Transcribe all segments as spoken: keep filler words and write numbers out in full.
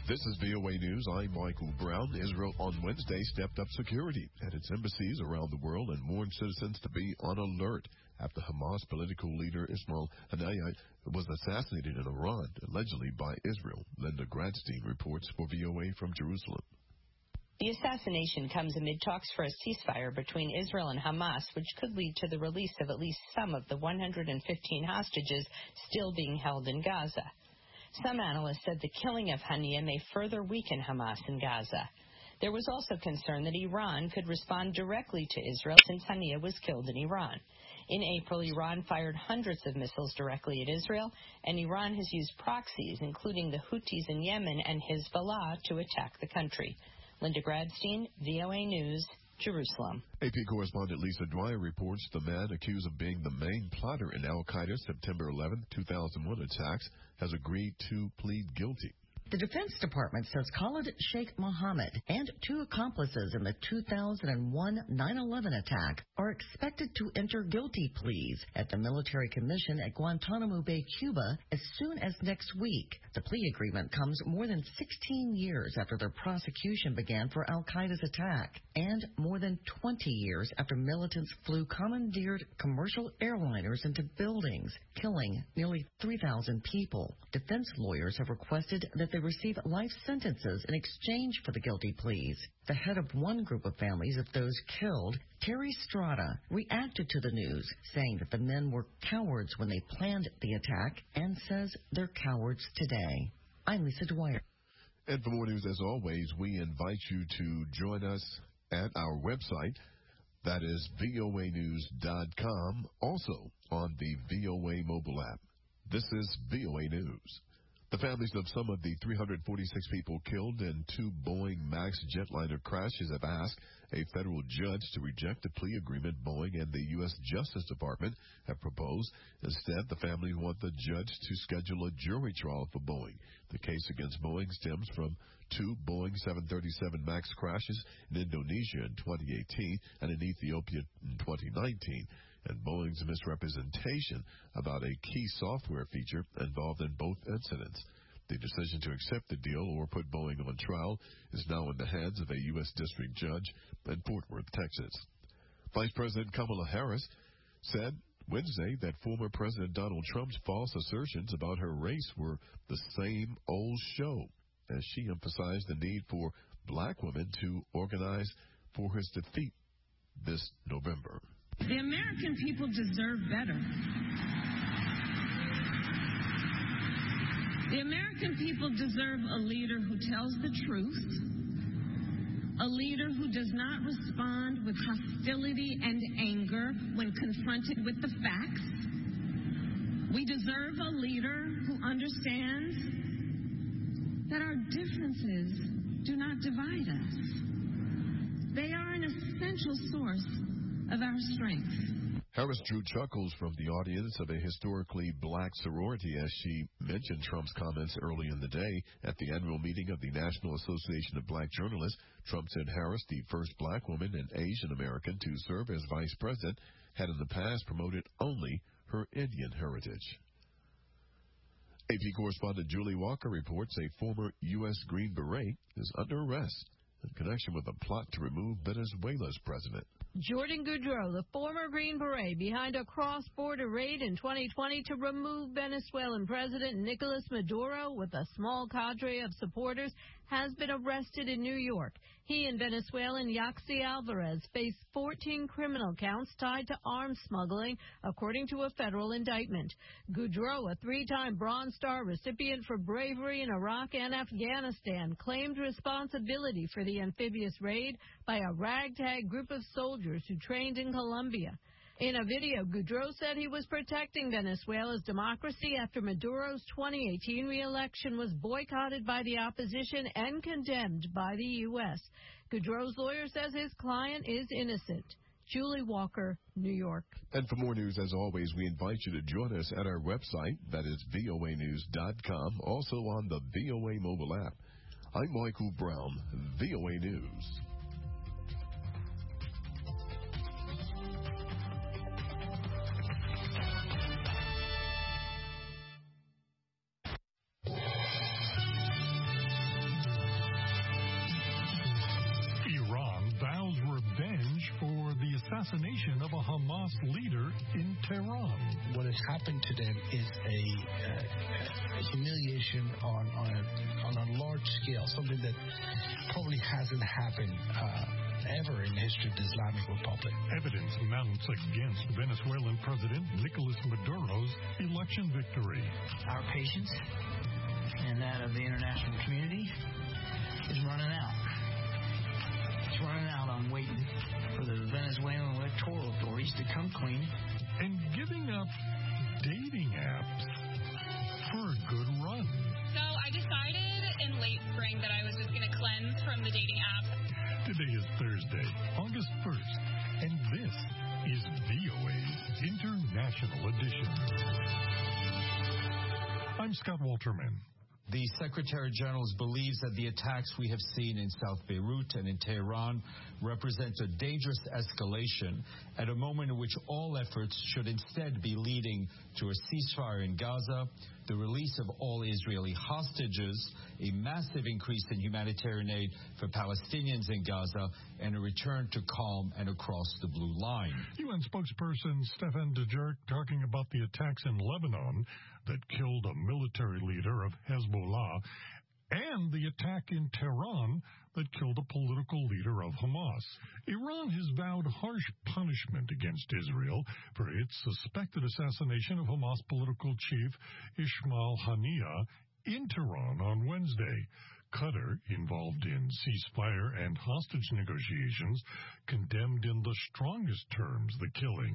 This is V O A News. I'm Michael Brown. Israel on Wednesday stepped up security at its embassies around the world and warned citizens to be on alert after Hamas political leader Ismail Haniyeh was assassinated in Iran, allegedly by Israel. Linda Gradstein reports for V O A from Jerusalem. The assassination comes amid talks for a ceasefire between Israel and Hamas, which could lead to the release of at least some of the one hundred fifteen hostages still being held in Gaza. Some analysts said the killing of Haniyeh may further weaken Hamas in Gaza. There was also concern that Iran could respond directly to Israel since Haniyeh was killed in Iran. In April, Iran fired hundreds of missiles directly at Israel, and Iran has used proxies, including the Houthis in Yemen and Hezbollah, to attack the country. Linda Gradstein, V O A News, Jerusalem. A P correspondent Lisa Dwyer reports the man accused of being the main plotter in al-Qaeda's September eleventh, two thousand one attacks has agreed to plead guilty. The Defense Department says Khalid Sheikh Mohammed and two accomplices in the two thousand one nine eleven attack are expected to enter guilty pleas at the military commission at Guantanamo Bay, Cuba, as soon as next week. The plea agreement comes more than sixteen years after their prosecution began for al-Qaeda's attack, and more than twenty years after militants flew commandeered commercial airliners into buildings, killing nearly three thousand people. Defense lawyers have requested that they receive life sentences in exchange for the guilty pleas. The head of one group of families of those killed, Terry Strada, reacted to the news, saying that the men were cowards when they planned the attack and says they're cowards today. I'm Lisa Dwyer. And for more news, as always, we invite you to join us at our website. That is V O A news dot com, also on the V O A mobile app. This is V O A News. The families of some of the three hundred forty-six people killed in two Boeing MAX jetliner crashes have asked a federal judge to reject a plea agreement Boeing and the U S Justice Department have proposed. Instead, the families want the judge to schedule a jury trial for Boeing. The case against Boeing stems from two Boeing seven thirty-seven MAX crashes in Indonesia in twenty eighteen and in Ethiopia in twenty nineteen. And Boeing's misrepresentation about a key software feature involved in both incidents. The decision to accept the deal or put Boeing on trial is now in the hands of a U S district judge in Fort Worth, Texas. Vice President Kamala Harris said Wednesday that former President Donald Trump's false assertions about her race were the same old show, as she emphasized the need for black women to organize for his defeat this November. The American people deserve better. The American people deserve a leader who tells the truth, a leader who does not respond with hostility and anger when confronted with the facts. We deserve a leader who understands that our differences do not divide us. They are an essential source of our strength. Harris drew chuckles from the audience of a historically black sorority as she mentioned Trump's comments early in the day at the annual meeting of the National Association of Black Journalists. Trump said Harris, the first black woman and Asian American to serve as vice president, had in the past promoted only her Indian heritage. A P correspondent Julie Walker reports a former U S Green Beret is under arrest in connection with a plot to remove Venezuela's president. Jordan Goudreau, the former Green Beret, behind a cross-border raid in twenty twenty to remove Venezuelan President Nicolas Maduro with a small cadre of supporters, has been arrested in New York. He and Venezuelan Yaxi Alvarez face fourteen criminal counts tied to arms smuggling, according to a federal indictment. Goudreau, a three-time Bronze Star recipient for bravery in Iraq and Afghanistan, claimed responsibility for the amphibious raid by a ragtag group of soldiers who trained in Colombia. In a video, Goudreau said he was protecting Venezuela's democracy after Maduro's twenty eighteen re-election was boycotted by the opposition and condemned by the U S. Goudreau's lawyer says his client is innocent. Julie Walker, New York. And for more news, as always, we invite you to join us at our website, that is V O A news dot com, also on the V O A mobile app. I'm Michael Brown, V O A News. assassination of a Hamas leader in Tehran. What has happened to them is a, uh, a humiliation on, on, a, on a large scale, something that probably hasn't happened uh, ever in the history of the Islamic Republic. Evidence mounts against Venezuelan President Nicolas Maduro's election victory. Our patience and that of the international community is running out. It's running out on waiting for the Venezuelan electoral authorities to come clean. And giving up dating apps for a good run. So I decided in late spring that I was just going to cleanse from the dating apps. Today is Thursday, August first, and this is V O A's International Edition. I'm Scott Walterman. The Secretary General believes that the attacks we have seen in South Beirut and in Tehran represent a dangerous escalation at a moment in which all efforts should instead be leading to a ceasefire in Gaza, the release of all Israeli hostages, a massive increase in humanitarian aid for Palestinians in Gaza, and a return to calm and across the blue line. U N spokesperson Stefan Dujarric talking about the attacks in Lebanon that killed a military leader of Hezbollah and the attack in Tehran that killed a political leader of Hamas. Iran has vowed harsh punishment against Israel for its suspected assassination of Hamas political chief Ismail Haniyeh in Tehran on Wednesday. Qatar, involved in ceasefire and hostage negotiations, condemned in the strongest terms the killing.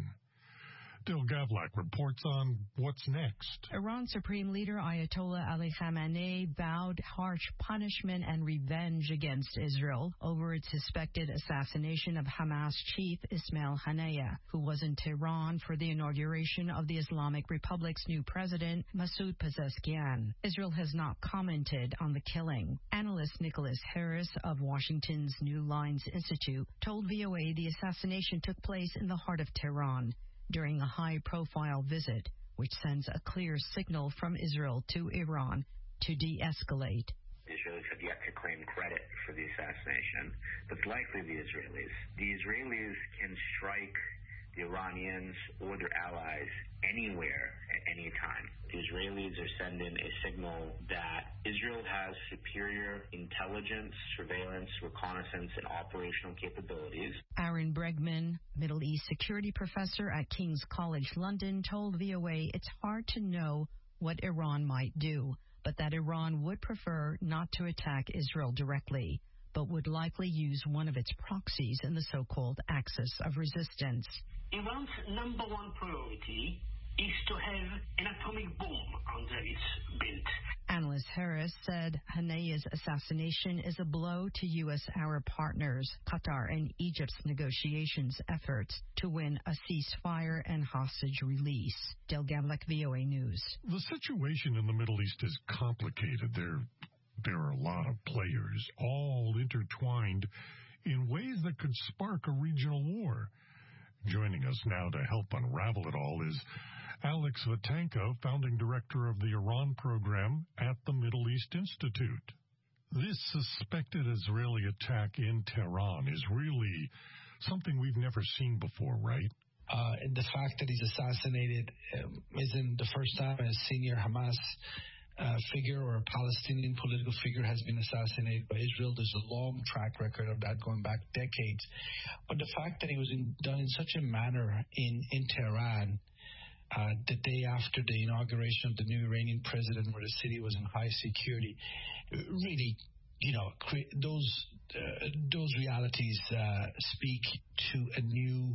Dil Gavlak reports on what's next. Iran Supreme Leader Ayatollah Ali Khamenei vowed harsh punishment and revenge against Israel over its suspected assassination of Hamas chief Ismail Haniyeh, who was in Tehran for the inauguration of the Islamic Republic's new president, Masoud Pezeshkian. Israel has not commented on the killing. Analyst Nicholas Harris of Washington's New Lines Institute told V O A the assassination took place in the heart of Tehran during a high-profile visit, which sends a clear signal from Israel to Iran to de-escalate. The Israelis have yet to claim credit for the assassination, but it's likely the Israelis. The Israelis can strike the Iranians or their allies anywhere at any time. The Israelis are sending a signal that Israel has superior intelligence, surveillance, reconnaissance, and operational capabilities. Aaron Bregman, Middle East security professor at King's College London, told V O A it's hard to know what Iran might do, but that Iran would prefer not to attack Israel directly, but would likely use one of its proxies in the so-called axis of resistance. Iran's number one priority is to have an atomic bomb under its belt. Analyst Harris said Haniyeh's assassination is a blow to U S Arab partners, Qatar and Egypt's negotiations efforts to win a ceasefire and hostage release. Del Gavlak, V O A News. The situation in the Middle East is complicated. There, there are a lot of players, all intertwined in ways that could spark a regional war. Joining us now to help unravel it all is Alex Vatanka, founding director of the Iran program at the Middle East Institute. This suspected Israeli attack in Tehran is really something we've never seen before, right? Uh, the fact that he's assassinated um, isn't the first time a senior Hamas uh, figure or a Palestinian political figure has been assassinated by Israel. There's a long track record of that going back decades. But the fact that it was in, done in such a manner in, in Tehran, uh, the day after the inauguration of the new Iranian president, where the city was in high security, really, you know, cre- those uh, those realities uh, speak to a new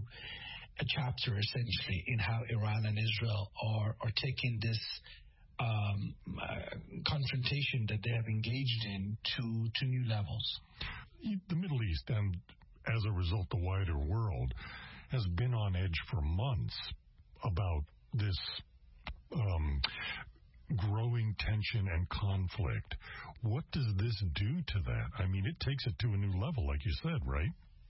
a chapter, essentially, in how Iran and Israel are, are taking this Um, uh, confrontation that they have engaged in to, to new levels. The Middle East, and as a result the wider world, has been on edge for months about this um, growing tension and conflict. What does this do to that? I mean, it takes it to a new level, like you said, right?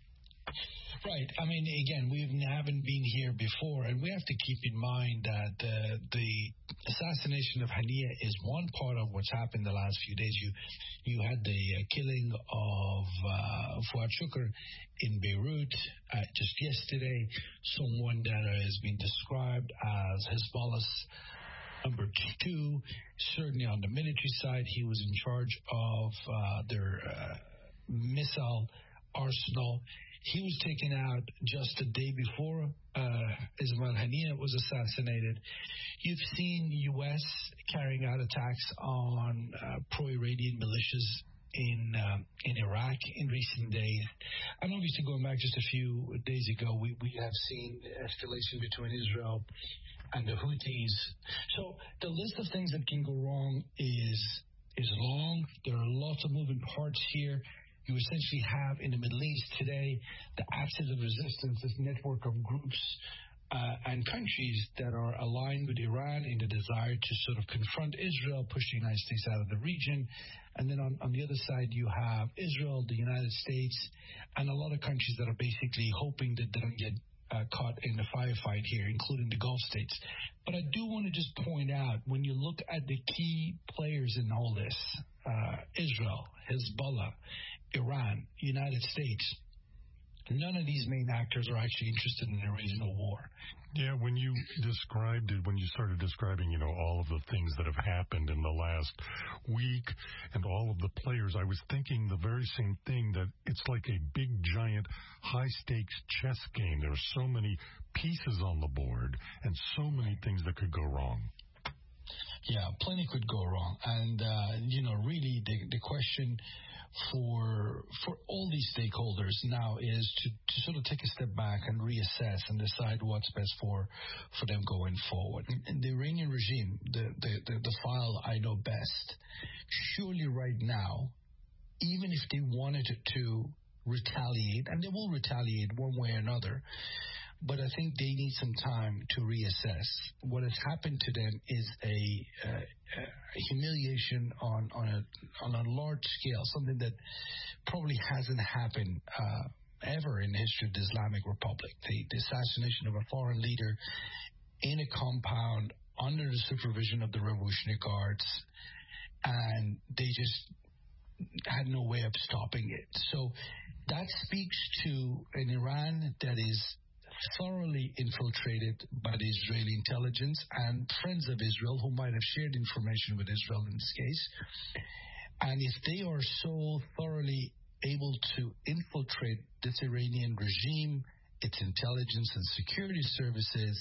Right. I mean, again, we haven't been here before, and we have to keep in mind that uh, the assassination of Haniya is one part of what's happened the last few days. You you had the uh, killing of uh, Fuad Shukr in Beirut uh, just yesterday, someone that has been described as Hezbollah's number two. Certainly on the military side, he was in charge of uh, their uh, missile arsenal. He was taken out just the day before uh, Ismail Haniya was assassinated. You've seen U S carrying out attacks on uh, pro-Iranian militias in uh, in Iraq in recent days. And obviously going back just a few days ago, we, we have seen escalation between Israel and the Houthis. So the list of things that can go wrong is is long. There are lots of moving parts here. You essentially have in the Middle East today the axis of resistance, this network of groups uh, and countries that are aligned with Iran in the desire to sort of confront Israel, push the United States out of the region. And then on, on the other side, you have Israel, the United States, and a lot of countries that are basically hoping that they don't get uh, caught in the firefight here, including the Gulf states. But I do want to just point out, when you look at the key players in all this, uh, Israel, Hezbollah, Iran, United States, none of these main actors are actually interested in a regional war. Yeah, when you described it, when you started describing, you know, all of the things that have happened in the last week and all of the players, I was thinking the very same thing, that it's like a big, giant, high-stakes chess game. There are so many pieces on the board and so many things that could go wrong. Yeah, plenty could go wrong. And, uh, you know, really the, the question for for all these stakeholders now is to, to sort of take a step back and reassess and decide what's best for for them going forward. And the Iranian regime, the, the, the, the file I know best, surely right now, even if they wanted to retaliate, and they will retaliate one way or another, but I think they need some time to reassess. What has happened to them is a, uh, a humiliation on on a on a large scale, something that probably hasn't happened uh, ever in the history of the Islamic Republic. The, the assassination of a foreign leader in a compound under the supervision of the Revolutionary Guards, and they just had no way of stopping it. So that speaks to an Iran that is thoroughly infiltrated by the Israeli intelligence and friends of Israel who might have shared information with Israel in this case. And if they are so thoroughly able to infiltrate this Iranian regime, its intelligence and security services,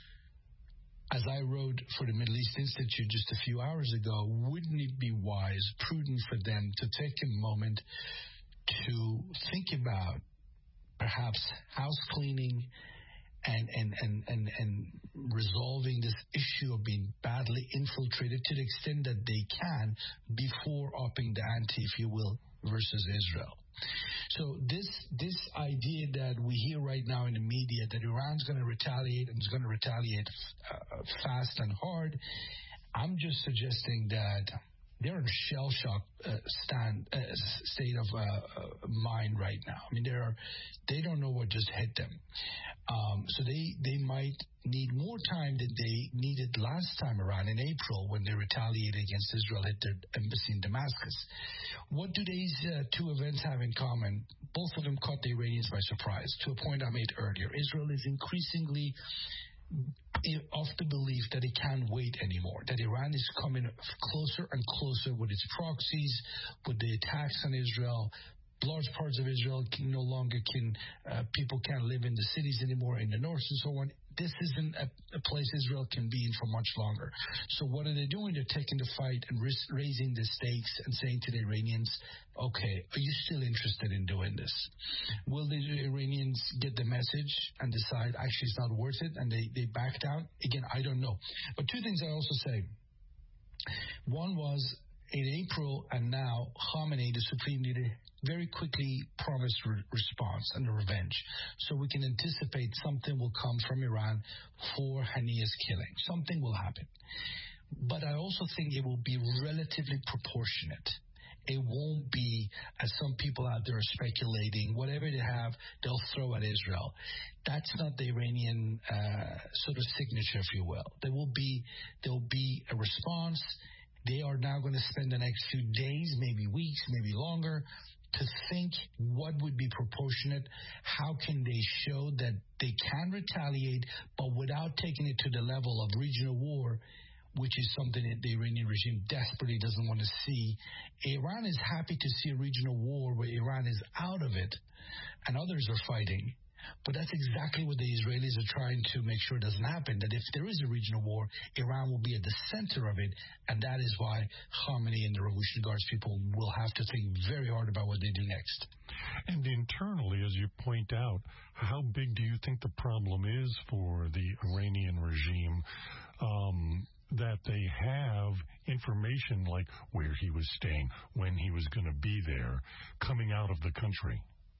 as I wrote for the Middle East Institute just a few hours ago, wouldn't it be wise, prudent for them to take a moment to think about perhaps house cleaning and, and, and, and, and resolving this issue of being badly infiltrated to the extent that they can before upping the ante, if you will, versus Israel. So this this idea that we hear right now in the media that Iran's going to retaliate and is going to retaliate uh, fast and hard, I'm just suggesting that they're in a shell-shock uh, stand uh, state of uh, uh, mind right now. I mean, they are they don't know what just hit them. Um, so they, they might need more time than they needed last time around in April when they retaliated against Israel at their embassy in Damascus. What do these uh, two events have in common? Both of them caught the Iranians by surprise, to a point I made earlier. Israel is increasingly of the belief that it can't wait anymore, that Iran is coming closer and closer with its proxies, with the attacks on Israel. Large parts of Israel can no longer can, uh, people can't live in the cities anymore in the north and so on. This isn't a, a place Israel can be in for much longer. So what are they doing? They're taking the fight and risk, raising the stakes and saying to the Iranians, okay, are you still interested in doing this? Will the Iranians get the message and decide actually it's not worth it and they, they back down? Again, I don't know. But two things I also say. One was in April and now Khamenei, the supreme leader, very quickly promised re- response and a revenge. So we can anticipate something will come from Iran for Haniya's killing. Something will happen. But I also think it will be relatively proportionate. it won't be, as some people out there are speculating, whatever they have, they'll throw at Israel. That's not the Iranian uh, sort of signature, if you will. There will be there will be a response. They are now going to spend the next few days, maybe weeks, maybe longer, to think what would be proportionate. How can they show that they can retaliate, but without taking it to the level of regional war, which is something that the Iranian regime desperately doesn't want to see. Iran is happy to see a regional war where Iran is out of it and others are fighting. But that's exactly what the Israelis are trying to make sure doesn't happen, that if there is a regional war, Iran will be at the center of it, and that is why Khamenei and the Revolutionary Guards people will have to think very hard about what they do next. And internally, as you point out, how big do you think the problem is for the Iranian regime? Um, that they have information like where he was staying, when he was going to be there, coming out of the country?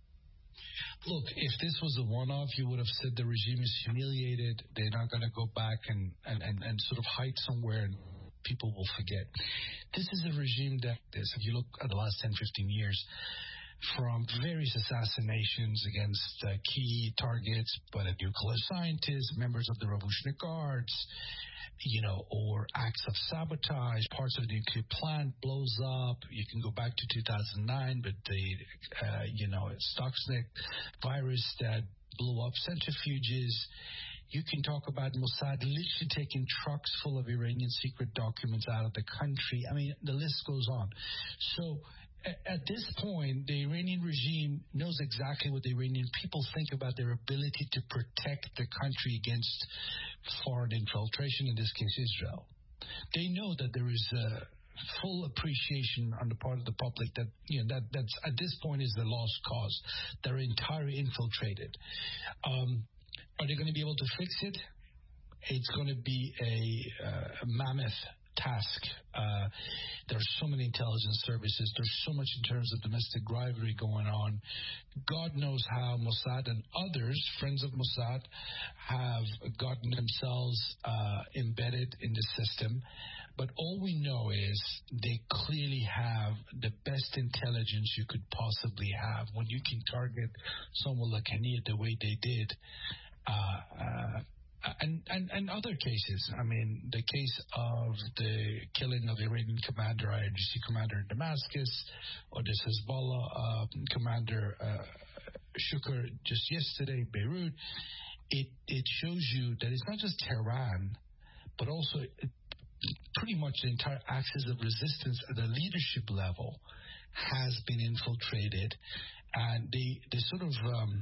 Look, if this was a one-off, you would have said the regime is humiliated. They're not going to go back and, and, and, and sort of hide somewhere and people will forget. This is a regime that is, if you look at the last ten, fifteen years, from various assassinations against uh, key targets, but nuclear scientists, members of the Revolutionary Guards, you know, or acts of sabotage, parts of the nuclear plant blows up. You can go back to two thousand nine, but the, uh, you know, Stuxnet virus that blew up centrifuges. You can talk about Mossad literally taking trucks full of Iranian secret documents out of the country. I mean, the list goes on. So at this point, the Iranian regime knows exactly what the Iranian people think about their ability to protect the country against foreign infiltration, in this case Israel. They know that there is a full appreciation on the part of the public that, you know, that that's at this point is the lost cause. They're entirely infiltrated. Um, are they going to be able to fix it? It's going to be a, uh, a mammoth task. Uh, there's so many intelligence services. There's so much in terms of domestic rivalry going on. God knows how Mossad and others, friends of Mossad, have gotten themselves uh, embedded in the system. But all we know is they clearly have the best intelligence you could possibly have. When you can target someone like Haniyeh the way they did, uh, uh, And, and and other cases. I mean, the case of the killing of Iranian commander, I R G C commander in Damascus, or this Hezbollah uh, commander uh, Shukr just yesterday in Beirut, it it shows you that it's not just Tehran, but also it, pretty much the entire axis of resistance at the leadership level has been infiltrated, and the the sort of um,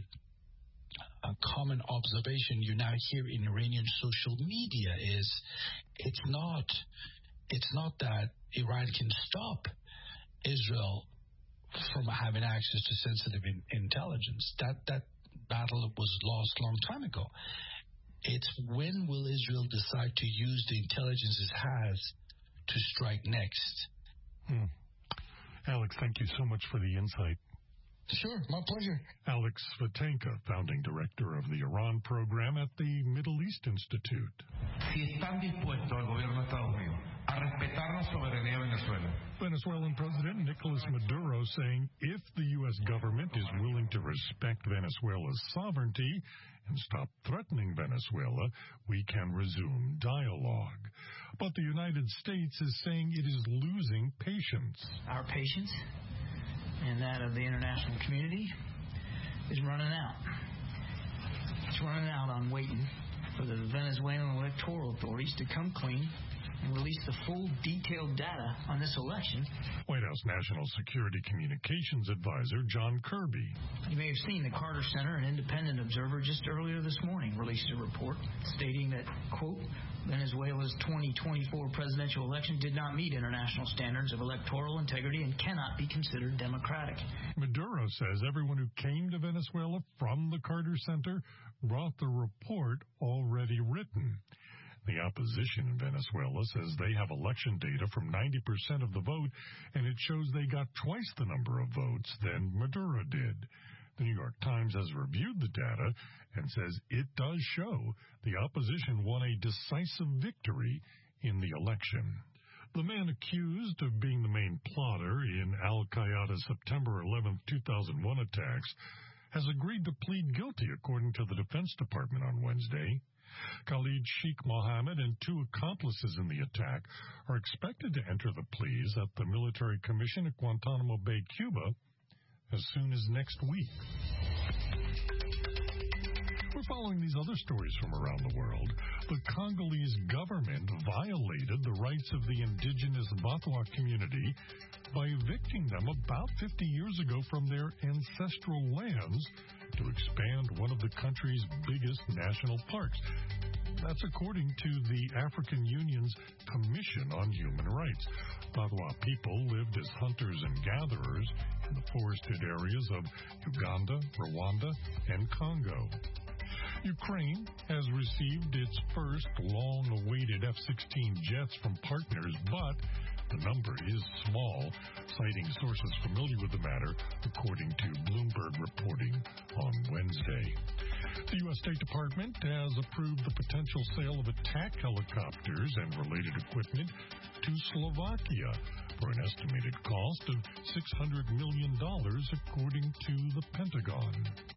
a common observation you now hear in Iranian social media is it's not it's not that Iran can stop Israel from having access to sensitive in, intelligence. That that battle was lost a long time ago. It's when will Israel decide to use the intelligence it has to strike next? Hmm. Alex, thank you so much for the insight. Sure, my pleasure. Alex Vatenka, founding director of the Iran program at the Middle East Institute. Si están dispuestos al gobierno de Estados Unidos a respetar la soberanía de Venezuela. Venezuelan President Nicolas Maduro saying if the U S government is willing to respect Venezuela's sovereignty and stop threatening Venezuela, we can resume dialogue. But the United States is saying it is losing patience. Our patience and that of the international community is running out. It's running out on waiting for the Venezuelan electoral authorities to come clean and release the full detailed data on this election. White House National Security Communications Advisor John Kirby. You may have seen the Carter Center, an independent observer, just earlier this morning released a report stating that, quote, Venezuela's twenty twenty-four presidential election did not meet international standards of electoral integrity and cannot be considered democratic. Maduro says everyone who came to Venezuela from the Carter Center brought the report already written. The opposition in Venezuela says they have election data from ninety percent of the vote, and it shows they got twice the number of votes than Maduro did. The New York Times has reviewed the data and says it does show the opposition won a decisive victory in the election. The man accused of being the main plotter in al-Qaeda's September eleventh, two thousand one attacks has agreed to plead guilty, according to the Defense Department on Wednesday. Khalid Sheikh Mohammed and two accomplices in the attack are expected to enter the pleas at the military commission at Guantanamo Bay, Cuba, as soon as next week. We're following these other stories from around the world. The Congolese government violated the rights of the indigenous Batwa community by evicting them about fifty years ago from their ancestral lands to expand one of the country's biggest national parks. That's according to the African Union's Commission on Human Rights. Batwa people lived as hunters and gatherers in the forested areas of Uganda, Rwanda, and Congo. Ukraine has received its first long-awaited F sixteen jets from partners, but the number is small, citing sources familiar with the matter, according to Bloomberg reporting on Wednesday. The U S State Department has approved the potential sale of attack helicopters and related equipment to Slovakia for an estimated cost of six hundred million dollars, according to the Pentagon.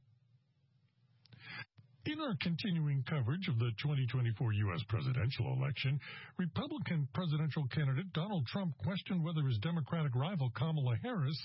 In our continuing coverage of the twenty twenty-four U S presidential election, Republican presidential candidate Donald Trump questioned whether his Democratic rival Kamala Harris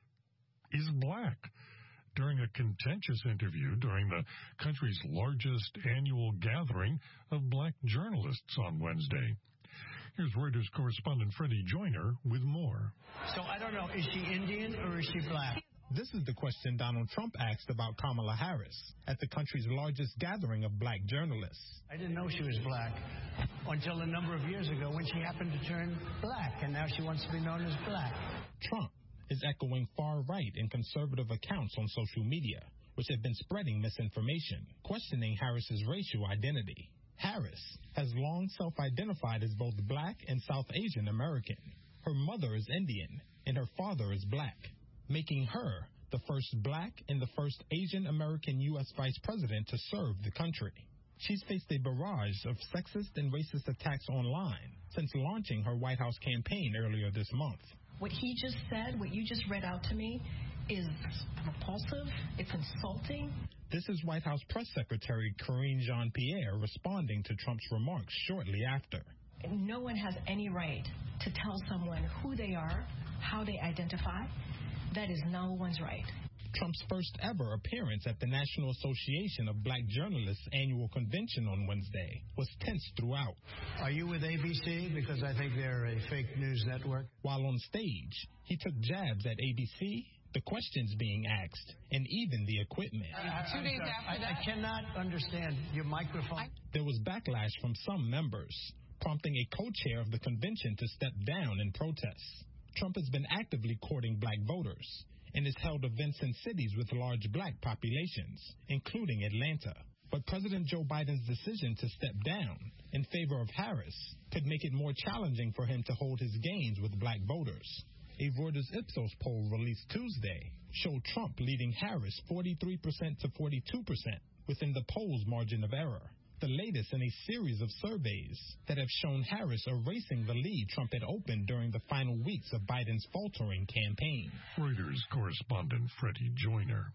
is black during a contentious interview during the country's largest annual gathering of black journalists on Wednesday. Here's Reuters correspondent Freddie Joyner with more. So I don't know, is she Indian or is she black? This is the question Donald Trump asked about Kamala Harris at the country's largest gathering of black journalists. I didn't know she was black until a number of years ago when she happened to turn black, and now she wants to be known as black. Trump is echoing far-right and conservative accounts on social media, which have been spreading misinformation, questioning Harris's racial identity. Harris has long self-identified as both black and South Asian American. Her mother is Indian, and her father is black, making her the first black and the first Asian American U S vice president to serve the country. She's faced a barrage of sexist and racist attacks online since launching her White House campaign earlier this month. What he just said, what you just read out to me, is repulsive, it's insulting. This is White House Press Secretary Karine Jean-Pierre responding to Trump's remarks shortly after. No one has any right to tell someone who they are, how they identify. That is no one's right. Trump's first ever appearance at the National Association of Black Journalists annual convention on Wednesday was tense throughout. Are you with A B C? Because I think they're a fake news network. While on stage, he took jabs at A B C, the questions being asked, and even the equipment. Uh, Two days after that? I, I cannot understand your microphone. I... There was backlash from some members, prompting a co-chair of the convention to step down in protest. Trump has been actively courting black voters and has held events in cities with large black populations, including Atlanta. But President Joe Biden's decision to step down in favor of Harris could make it more challenging for him to hold his gains with black voters. A Reuters Ipsos poll released Tuesday showed Trump leading Harris forty-three percent to forty-two percent within the poll's margin of error, the latest in a series of surveys that have shown Harris erasing the lead Trump had opened during the final weeks of Biden's faltering campaign. Reuters correspondent Freddie Joyner.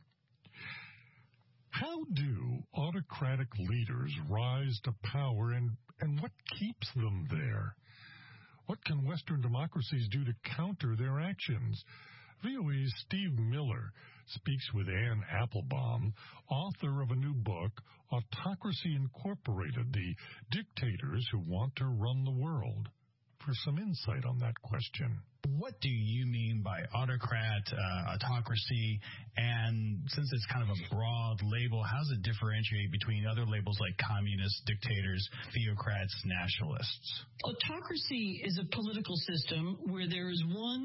How do autocratic leaders rise to power, and, and what keeps them there? What can Western democracies do to counter their actions? V O A's Steve Miller speaks with Ann Applebaum, author of a new book, Autocracy Incorporated, The Dictators Who Want to Run the World, for some insight on that question. What do you mean by autocrat, uh, autocracy, and since it's kind of a broad label, how does it differentiate between other labels like communists, dictators, theocrats, nationalists? Autocracy is a political system where there is one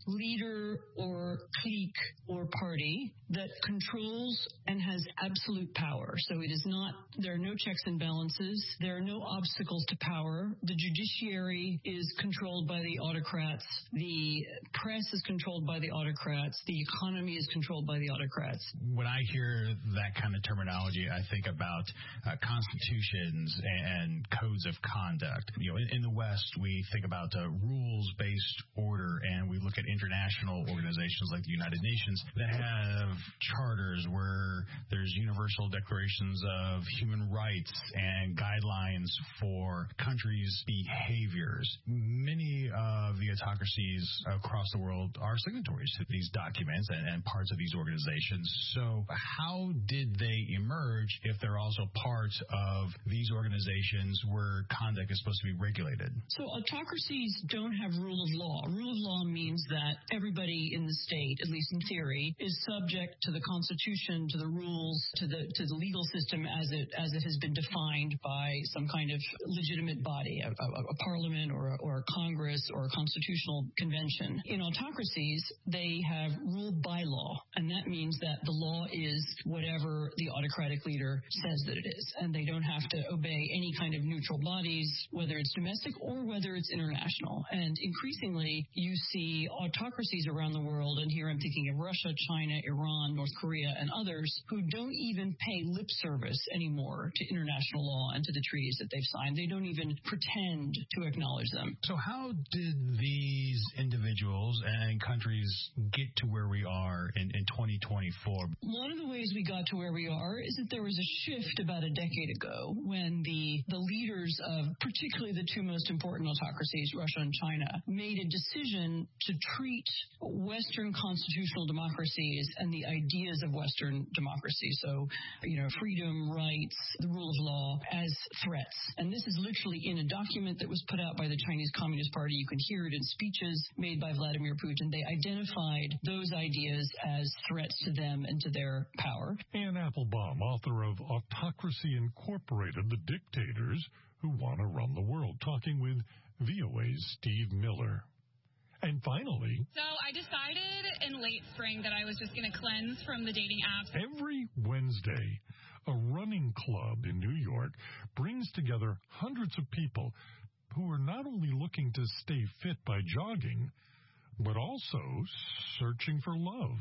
leader or clique or party that controls and has absolute power. So it is not, there are no checks and balances. There are no obstacles to power. The judiciary is controlled by the autocrats. The press is controlled by the autocrats. The economy is controlled by the autocrats. When I hear that kind of terminology, I think about uh, constitutions and codes of conduct. You know, in, in the West, we think about uh, rules-based order, and we look at international organizations like the United Nations that have charters where there's universal declarations of human rights and guidelines for countries' behaviors. Many of the autocracies across the world are signatories to these documents and, and parts of these organizations. So how did they emerge if they're also parts of these organizations where conduct is supposed to be regulated? So autocracies don't have rule of law. Rule of law means that everybody in the state, at least in theory, is subject to the Constitution, to the rules, to the to the legal system as it as it has been defined by some kind of legitimate body, a, a, a parliament or a, or a Congress or a constitutional convention. In autocracies, they have rule by law, and that means that the law is whatever the autocratic leader says that it is, and they don't have to obey any kind of neutral bodies, whether it's domestic or whether it's international. And increasingly, you see autocracies around the world, and here I'm thinking of Russia, China, Iran, North Korea, and others, who don't even pay lip service anymore to international law and to the treaties that they've signed. They don't even pretend to acknowledge them. So how did these individuals and countries get to where we are in, in twenty twenty-four? One of the ways we got to where we are is that there was a shift about a decade ago when the, the leaders of particularly the two most important autocracies, Russia and China, made a decision to treat Western constitutional democracies and the ideas of Western democracy, so, you know, freedom, rights, the rule of law, as threats. And this is literally in a document that was put out by the Chinese Communist Party. You can hear it in speeches made by Vladimir Putin. They identified those ideas as threats to them and to their power. Anne Applebaum, author of Autocracy Incorporated, The Dictators Who Want to Run the World, talking with V O A's Steve Miller. And finally... So I decided in late spring that I was just going to cleanse from the dating apps. Every Wednesday, a running club in New York brings together hundreds of people who are not only looking to stay fit by jogging, but also searching for love.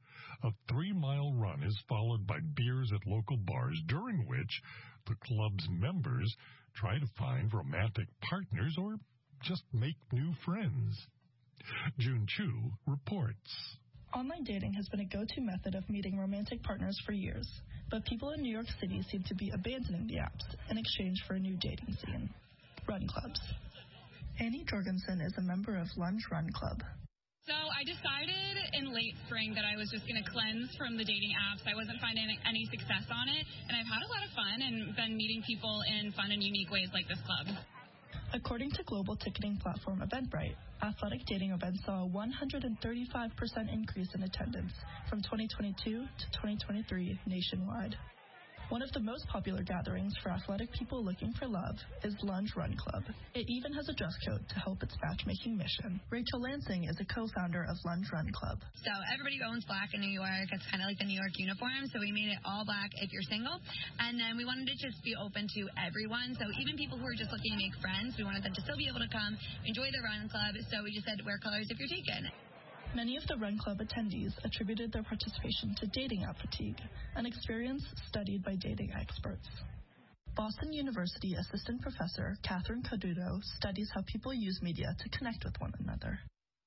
A three-mile run is followed by beers at local bars, during which the club's members try to find romantic partners or just make new friends. June Chu reports. Online dating has been a go-to method of meeting romantic partners for years, but people in New York City seem to be abandoning the apps in exchange for a new dating scene. Run clubs. Annie Jorgensen is a member of Lunge Run Club. So I decided in late spring that I was just going to cleanse from the dating apps. I wasn't finding any success on it, and I've had a lot of fun and been meeting people in fun and unique ways like this club. According to global ticketing platform Eventbrite, athletic dating events saw a one hundred thirty-five percent increase in attendance from twenty twenty-two to twenty twenty-three nationwide. One of the most popular gatherings for athletic people looking for love is Lunge Run Club. It even has a dress code to help its matchmaking mission. Rachel Lansing is a co-founder of Lunge Run Club. So everybody owns black in New York. It's kind of like the New York uniform, so we made it all black if you're single. And then we wanted it to just be open to everyone, so even people who are just looking to make friends, we wanted them to still be able to come, enjoy the run club, so we just said wear colors if you're taken. Many of the Run Club attendees attributed their participation to dating app fatigue, an experience studied by dating experts. Boston University assistant professor Catherine Caduto studies how people use media to connect with one another.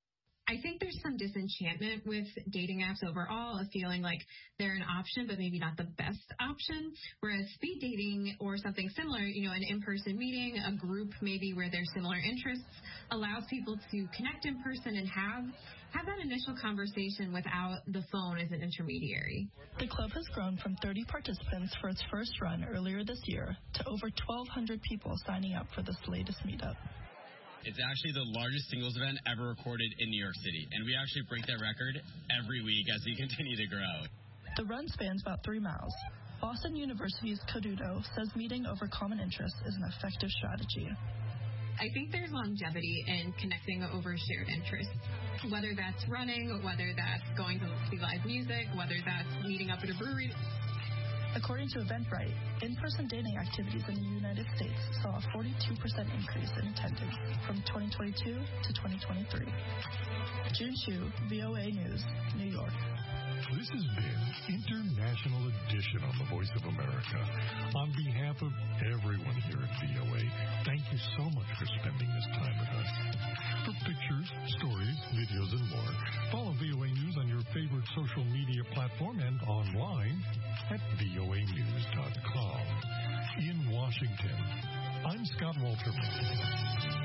I think there's some disenchantment with dating apps overall, of feeling like they're an option, but maybe not the best option. Whereas speed dating or something similar, you know, an in-person meeting, a group maybe where there's similar interests, allows people to connect in person and have have that initial conversation without the phone as an intermediary. The club has grown from thirty participants for its first run earlier this year to over twelve hundred people signing up for this latest meetup. It's actually the largest singles event ever recorded in New York City, and we actually break that record every week as we continue to grow. The run spans about three miles. Boston University's Caduto says meeting over common interests is an effective strategy. I think there's longevity in connecting over shared interests. whether that's running, whether that's going to see live music, whether that's meeting up at a brewery. According to Eventbrite, in-person dating activities in the United States saw a forty-two percent increase in attendance from twenty twenty-two to twenty twenty-three. June Chu, V O A News, New York. This has been International Edition on the Voice of America. On behalf of everyone here at V O A, thank you so much for spending this time with us. For pictures, stories, videos, and more, follow V O A News on your favorite social media platform and online at V O A news dot com. In Washington, I'm Scott Walterman.